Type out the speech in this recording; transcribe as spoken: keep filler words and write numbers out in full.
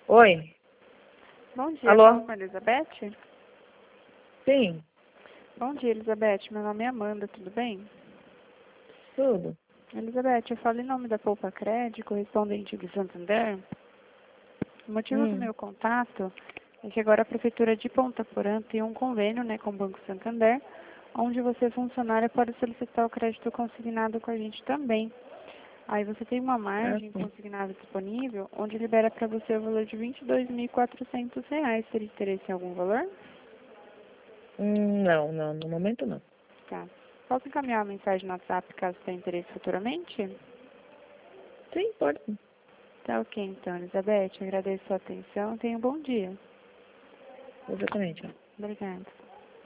Oi? Bom dia, Alô? falo com a Elizabeth? Sim, Bom dia, Elizabeth. Meu nome é Amanda, tudo bem? tudo. Elizabeth, eu falo em nome da Poupa Crédito, correspondente do Santander. O motivo do Hum, meu contato é que agora a Prefeitura de Ponta Porã tem um convênio, né, com o Banco Santander, onde você, funcionário, pode solicitar o crédito consignado com a gente também. Aí você tem uma ah, margem sim. consignada disponível, onde libera para você o valor de vinte e dois mil e quatrocentos reais. Teria interesse em algum valor? Hum, não, não, no momento não. Tá. Posso encaminhar uma mensagem no WhatsApp caso tenha interesse futuramente? Sim, pode. Sim. Tá ok, então, Elizabeth. Agradeço a sua atenção. Tenha um bom dia. Exatamente. Obrigada.